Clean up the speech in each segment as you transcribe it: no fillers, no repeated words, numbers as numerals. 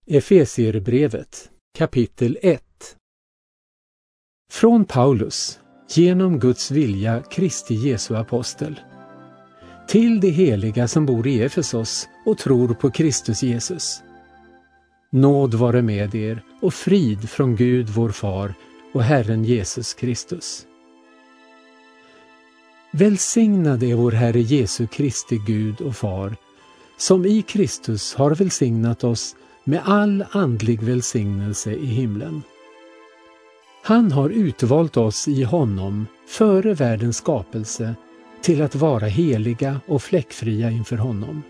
Efesierbrevet, kapitel 1. Från Paulus, genom Guds vilja Kristi Jesu apostel. Till de heliga som bor i Efesos och tror på Kristus Jesus. Nåd vare med er och frid från Gud vår far och Herren Jesus Kristus. Välsignad är vår Herre Jesu Kristi Gud och far, som i Kristus har välsignat oss med all andlig välsignelse i himlen. Han har utvalt oss i honom före världens skapelse till att vara heliga och fläckfria inför honom.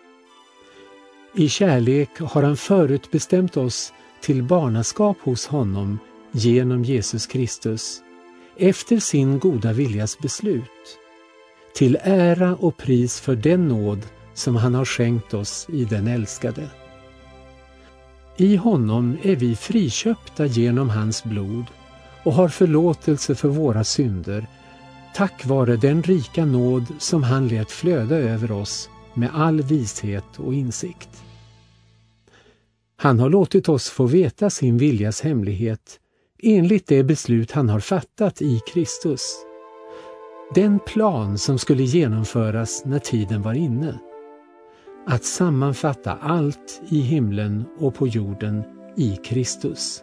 I kärlek har han förutbestämt oss till barnaskap hos honom genom Jesus Kristus, efter sin goda viljas beslut, till ära och pris för den nåd som han har skänkt oss i den älskade. I honom är vi friköpta genom hans blod och har förlåtelse för våra synder, tack vare den rika nåd som han lät flöda över oss med all vishet och insikt. Han har låtit oss få veta sin viljas hemlighet enligt det beslut han har fattat i Kristus. Den plan som skulle genomföras när tiden var inne. Att sammanfatta allt i himlen och på jorden i Kristus.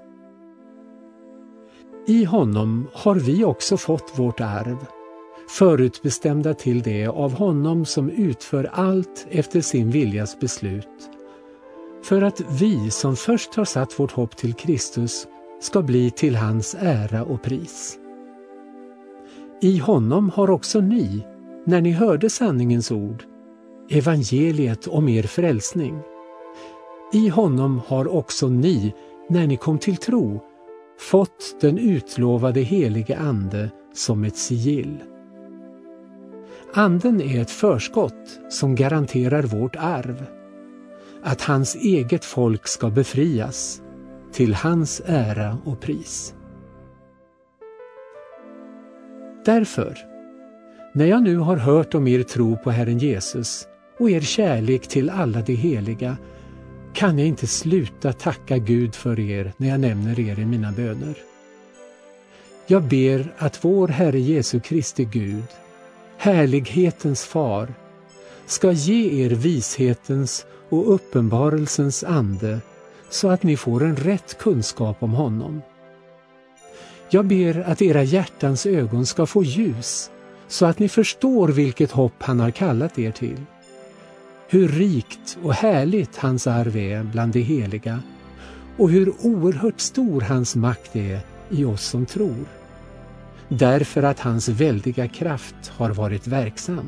I honom har vi också fått vårt arv, förutbestämda till det av honom som utför allt efter sin viljas beslut, för att vi som först har satt vårt hopp till Kristus ska bli till hans ära och pris. I honom har också ni, när ni hörde sanningens ord, evangeliet om er frälsning. I honom har också ni, när ni kom till tro, fått den utlovade helige ande som ett sigill. Anden är ett förskott som garanterar vårt arv, att hans eget folk ska befrias, till hans ära och pris. Därför, när jag nu har hört om er tro på Herren Jesus och er kärlek till alla de heliga, kan jag inte sluta tacka Gud för er när jag nämner er i mina böner. Jag ber att vår Herre Jesu Kristi Gud, härlighetens far, ska ge er vishetens och uppenbarelsens ande så att ni får en rätt kunskap om honom. Jag ber att era hjärtans ögon ska få ljus så att ni förstår vilket hopp han har kallat er till. Hur rikt och härligt hans arv är bland de heliga och hur oerhört stor hans makt är i oss som tror. Därför att hans väldiga kraft har varit verksam.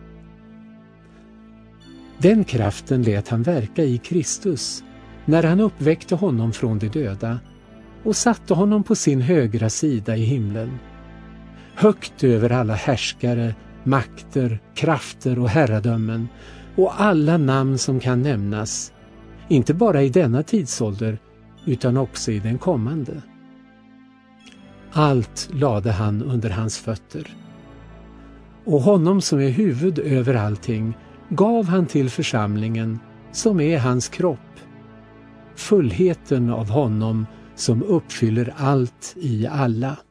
Den kraften lät han verka i Kristus när han uppväckte honom från de döda och satte honom på sin högra sida i himlen, högt över alla härskare, makter, krafter och herradömen och alla namn som kan nämnas, inte bara i denna tidsålder utan också i den kommande. Allt lade han under hans fötter. Och honom som är huvud över allting gav han till församlingen som är hans kropp, fullheten av honom som uppfyller allt i alla.